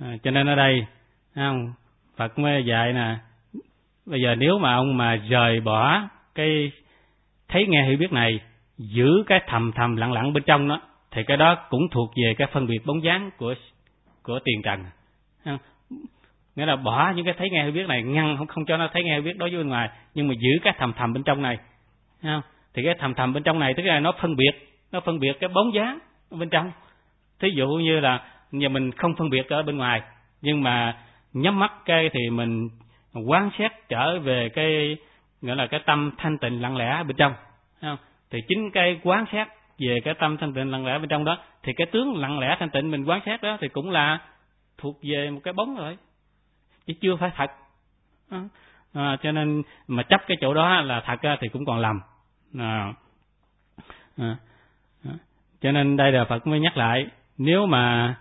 Cho nên ở đây không, Phật mới dạy nè, bây giờ nếu mà ông mà rời bỏ cái thấy nghe hiểu biết này, giữ cái thầm thầm lặng lặng bên trong đó, thì cái đó cũng thuộc về cái phân biệt bóng dáng của tiền trần. Nghĩa là bỏ những cái thấy nghe hiểu biết này, ngăn không cho nó thấy nghe hiểu biết đối với bên ngoài, nhưng mà giữ cái thầm thầm bên trong này. Thì cái thầm thầm bên trong này tức là nó phân biệt cái bóng dáng bên trong. Thí dụ như là giờ mình không phân biệt ở bên ngoài, nhưng mà nhắm mắt cái thì mình quán xét trở về cái gọi là cái tâm thanh tịnh lặng lẽ bên trong. Thì chính cái quán xét về cái tâm thanh tịnh lặng lẽ bên trong đó, thì cái tướng lặng lẽ thanh tịnh mình quán xét đó thì cũng là thuộc về một cái bóng rồi, chứ chưa phải thật. Cho nên mà chấp cái chỗ đó là thật thì cũng còn lầm. Cho nên đây là Phật mới nhắc lại, nếu mà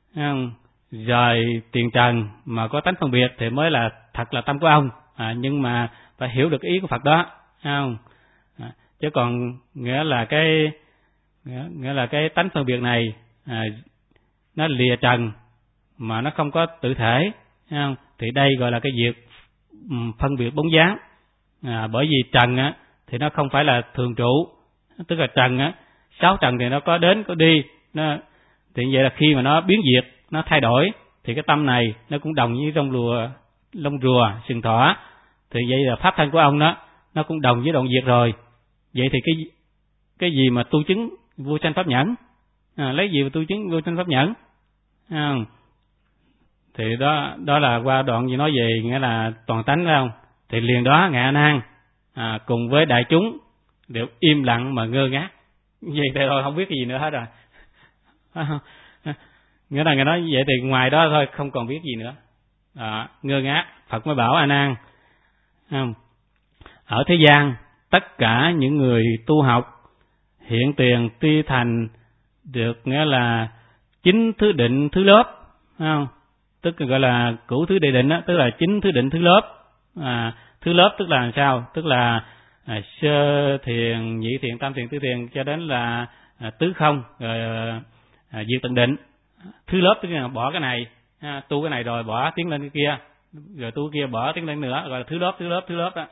rời tiền trần mà có tánh phân biệt thì mới là thật là tâm của ông. Nhưng mà phải hiểu được ý của Phật đó, không? Chứ còn nghĩa là cái tánh phân biệt này nó lìa trần mà nó không có tự thể, không? Thì đây gọi là cái việc phân biệt bóng dáng. Bởi vì trần thì nó không phải là thường trụ, tức là trần sáu trần thì nó có đến có đi, thì vậy là khi mà nó biến diệt, nó thay đổi, thì cái tâm này nó cũng đồng với lông rùa sừng thỏ, thì vậy là pháp thân của ông đó nó cũng đồng với đoạn diệt rồi. Vậy thì cái gì mà tu chứng vô sanh pháp nhẫn, lấy gì mà tu chứng vô sanh pháp nhẫn? Thì đó là qua đoạn gì nói về nghĩa là toàn tánh, phải không? Thì liền đó Ngài A Nan cùng với đại chúng đều im lặng mà ngơ ngác. Vậy thì rồi không biết cái gì nữa hết rồi. Nghĩa là Ngài nói vậy thì ngoài đó thôi, không còn biết gì nữa. Ngơ ngác. Phật mới bảo A Nan, ở thế gian tất cả những người tu học hiện tiền tuy thành được nghĩa là 9 thứ định thứ lớp, không? Tức gọi là cửu thứ đệ định đó, tức là 9 thứ định thứ lớp. Thứ lớp tức là làm sao? Tức là sơ thiền, nhị thiền, tam thiền, tứ thiền cho đến là tứ không, rồi diệt tận định. Thứ lớp tức là bỏ cái này, tu cái này rồi bỏ tiến lên cái kia, rồi tu cái kia bỏ tiến lên nữa, gọi là thứ lớp đó.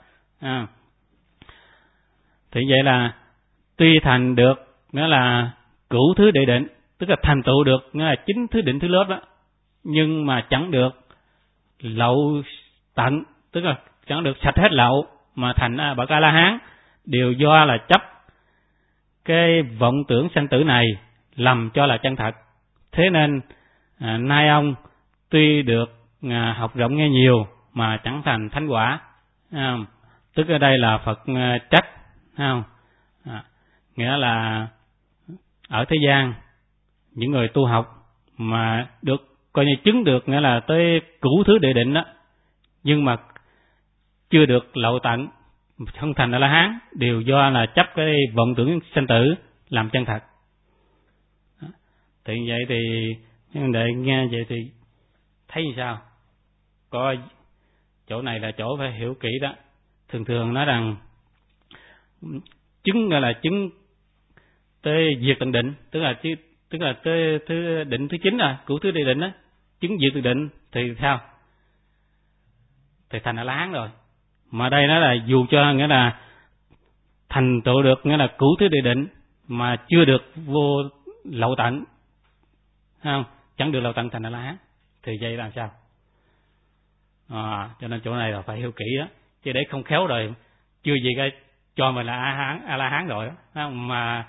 Thì vậy là tuy thành được nghĩa là cửu thứ đệ định, tức là thành tựu được nghĩa là 9 thứ định thứ lớp đó, nhưng mà chẳng được lậu tận, tức là chẳng được sạch hết lậu mà thành bậc A La Hán, đều do là chấp cái vọng tưởng sanh tử này lầm cho là chân thật. Thế nên nay ông tuy được học rộng nghe nhiều mà chẳng thành thánh quả. Tức ở đây là Phật trách, không? Nghĩa là ở thế gian những người tu học mà được coi như chứng được nghĩa là tới cửu thứ đệ định đó, nhưng mà chưa được lậu tận, không thành A La Hán, đều do là chấp cái vọng tưởng sanh tử làm chân thật. Thì vậy thì để nghe vậy thì thấy như sao? Có chỗ này là chỗ phải hiểu kỹ đó. Thường nói rằng chứng gọi là chứng tới diệt tận định, tức là tới thứ định thứ 9 rồi, cửu thứ đệ định đó, chứng diệt tận định thì sao? Thì thành A La Hán rồi. Mà đây nó là dù cho nghĩa là thành tựu được nghĩa là cửu thứ đệ định mà chưa được vô lậu tận, không? Chẳng được lậu tận thành A La Hán, thì vậy làm sao? Cho nên chỗ này là phải hiểu kỹ đó, chứ để không khéo rồi chưa gì cái cho mình là A La Hán rồi đó, mà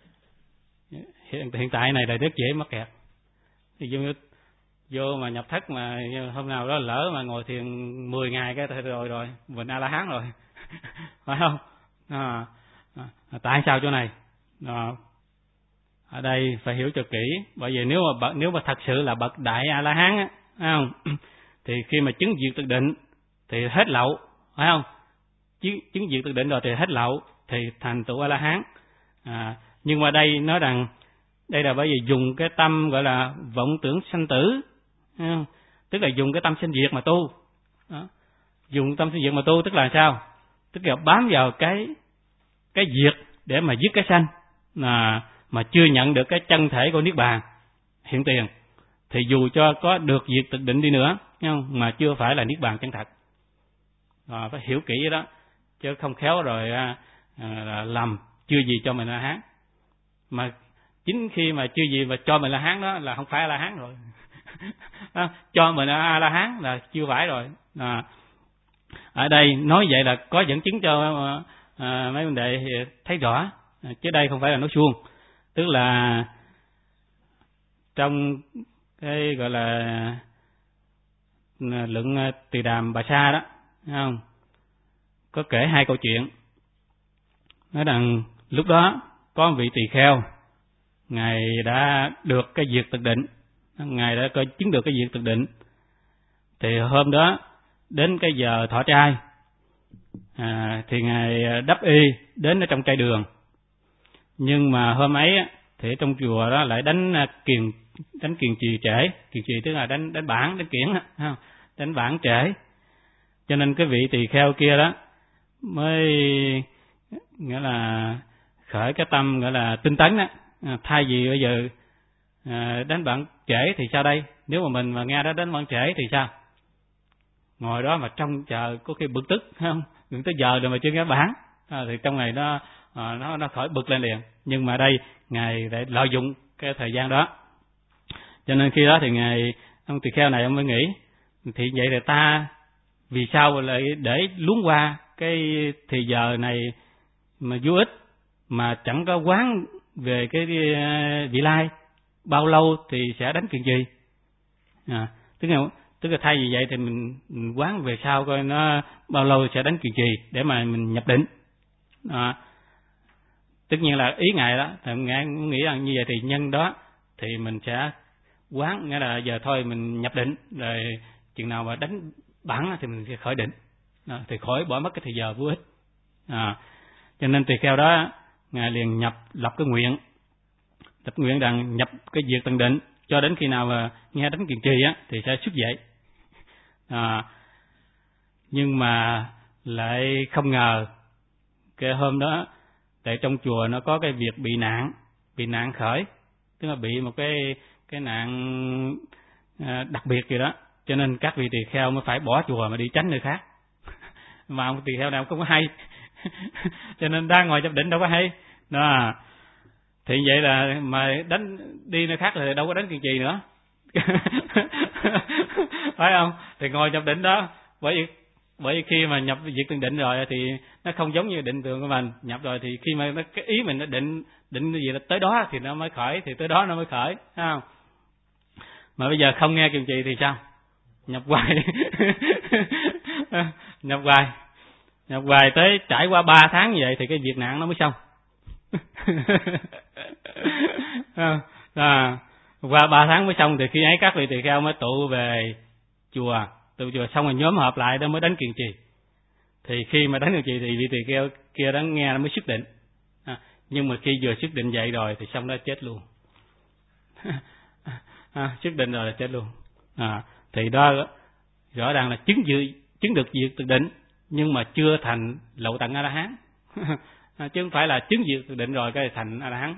hiện tại này là rất dễ mắc kẹt. Thì vô mà nhập thất mà hôm nào đó lỡ mà ngồi thiền 10 ngày cái rồi mình A La Hán rồi. Phải không? Tại sao chỗ này? Ở đây phải hiểu cho kỹ, bởi vì nếu mà thật sự là bậc đại A La Hán á, phải không? Thì khi mà chứng diệt tận định thì hết lậu, phải không? Chứng diệt tận định rồi thì hết lậu, thì thành tựu A La Hán. Nhưng mà đây nói rằng đây là bởi vì dùng cái tâm gọi là vọng tưởng sanh tử, tức là dùng cái tâm sinh diệt mà tu. Dùng tâm sinh diệt mà tu tức là sao? Tức là bám vào cái diệt để mà giết cái sanh, mà chưa nhận được cái chân thể của niết bàn hiện tiền. thì dù cho có được diệt thực định đi nữa, không, mà chưa phải là niết bàn chân thật. Phải hiểu kỹ vậy đó, chứ không khéo rồi làm chưa gì cho mình là hán. Mà chính khi mà chưa gì mà cho mình là hán đó là không phải là hán rồi. Cho mình là la hán là chưa phải rồi. Ở đây nói vậy là có dẫn chứng cho mấy huynh đệ thấy rõ, chứ đây không phải là nói suông. Tức là trong cái gọi là luận Tỳ Đàm Bà Sa đó, không, có kể hai câu chuyện. Nói rằng lúc đó có một vị tỳ kheo, ngài đã được cái diệt thực định, ngài đã coi chứng được cái diệt thực định. Thì hôm đó đến cái giờ thọ trai, thì ngài đắp y đến ở trong trai đường. Nhưng mà hôm ấy thì trong chùa đó lại đánh kiền trì trễ. Kiền trì tức là đánh bảng, đánh kiển, đánh bảng trễ. Cho nên cái vị tỳ kheo kia đó mới nghĩa là khởi cái tâm gọi là tinh tấn đó. Thay vì bây giờ đánh bảng trễ thì sao đây? Nếu mà mình mà nghe đó đánh bảng trễ thì sao? Ngồi đó mà trông chờ có khi bực tức, không? Đừng tới giờ rồi mà chưa nghe bảng. Thì trong này nó khỏi bực lên liền. Nhưng mà đây ngài lại lợi dụng cái thời gian đó. Cho nên khi đó thì ông tỳ kheo này ông mới nghĩ, thì vậy là ta vì sao lại để luống qua cái thì giờ này mà vô ích, mà chẳng có quán về cái vị lai, bao lâu thì sẽ đánh chuyện gì? Tức là thay vì vậy thì mình quán về sau coi nó bao lâu sẽ đánh chuyện gì để mà mình nhập định. Tất nhiên là ý ngài đó, thì ngài nghĩ rằng như vậy thì nhân đó thì mình sẽ quán, nghĩa là giờ thôi mình nhập định, rồi chừng nào mà đánh bảng thì mình sẽ khởi định, thì khỏi bỏ mất cái thời giờ vô ích. Cho nên tỳ kheo đó ngài liền lập cái nguyện, rằng nhập cái diệt tận định cho đến khi nào mà nghe đánh kiền trì thì sẽ xuất dậy. Nhưng mà lại không ngờ cái hôm đó tại trong chùa nó có cái việc bị nạn khởi, tức là bị một cái nạn đặc biệt gì đó, cho nên các vị tỳ kheo mới phải bỏ chùa mà đi tránh nơi khác. Mà ông tỳ kheo nào không có hay cho nên đang ngồi trong định đâu có hay đó. Thì vậy là mà đánh đi nơi khác thì đâu có đánh kiên trì nữa. Phải không? Thì ngồi trong định đó, bởi vì khi mà nhập diệt từng định rồi thì nó không giống như định thường của mình. Nhập rồi thì khi mà cái ý mình nó định gì là tới đó thì nó mới khởi, thì tới đó nó mới khởi, thấy không? Mà bây giờ không nghe kiên trì thì sao? Nhập hoài. nhập hoài tới trải qua 3 tháng như vậy thì cái việc nạn nó mới xong. Qua 3 tháng mới xong thì khi ấy các vị tỳ kheo mới tụ về chùa xong rồi nhóm họp lại đó mới đánh kiền trì. Thì khi mà đánh kiền trì thì vị tỳ kheo kia đó nghe nó mới xuất định. Nhưng mà khi vừa xuất định dậy rồi thì xong đó chết luôn. Xuất định rồi là chết luôn. Thì đó rõ ràng là chứng được diệt thực định, nhưng mà chưa thành lậu tận A-la-hán. Chứ không phải là chứng diệt thực định rồi cái thành A-la-hán.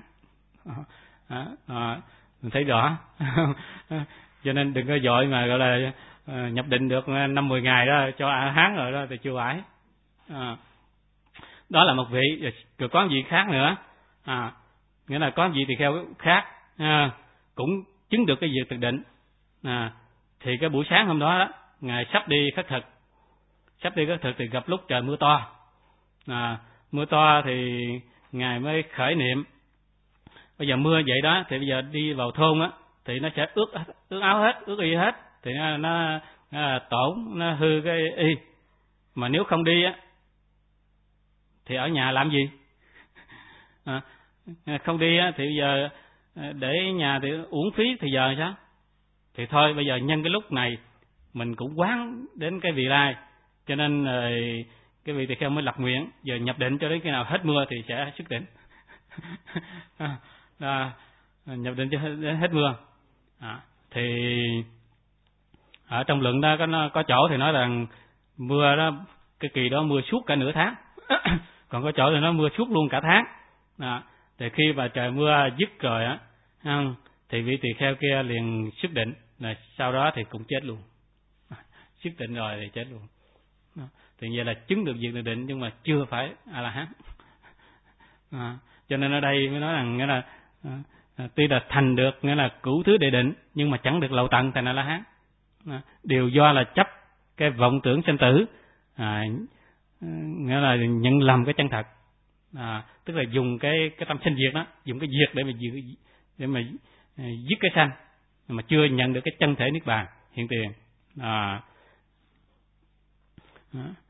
Mình thấy rõ. Cho nên đừng có vội mà gọi là nhập định được 5-10 ngày đó cho A-la-hán rồi đó thì chưa phải. Đó là một vị. Rồi có vị khác nữa, nghĩa là có vị tỳ kheo khác cũng chứng được cái diệt thực định. Thì cái buổi sáng hôm đó, ngài sắp đi khất thực thì gặp lúc trời mưa to. Mưa to thì ngài mới khởi niệm, bây giờ mưa vậy đó thì bây giờ đi vào thôn thì nó sẽ ướt áo hết, ướt y hết, thì nó tổn, nó hư cái y. Mà nếu không đi thì ở nhà làm gì? Không đi thì bây giờ để nhà thì uổng phí thì giờ sao? Thì thôi bây giờ nhân cái lúc này mình cũng quán đến cái vị lai, cho nên cái vị tỳ kheo mới lập nguyện giờ nhập định cho đến khi nào hết mưa thì sẽ xuất định. Nhập định cho hết mưa. Thì ở trong luận đó có chỗ thì nói rằng mưa đó, cái kỳ đó mưa suốt cả nửa tháng. Còn có chỗ thì nó mưa suốt luôn cả tháng. Thì khi mà trời mưa dứt rồi thì vị tỳ kheo kia liền xuất định, là sau đó thì cũng chết luôn. Xuất định rồi thì chết luôn. Thì vậy là chứng được diệt định nhưng mà chưa phải A La Hán. Cho nên ở đây mới nói rằng nghĩa là tuy là thành được nghĩa là cửu thứ đệ định nhưng mà chẳng được lậu tận thành A La Hán. Đều do là chấp cái vọng tưởng sanh tử, nghĩa là nhận lầm cái chân thật, tức là dùng cái tâm sinh diệt đó, dùng cái diệt để mà giết cái sanh, mà chưa nhận được cái chân thể niết bàn hiện tiền.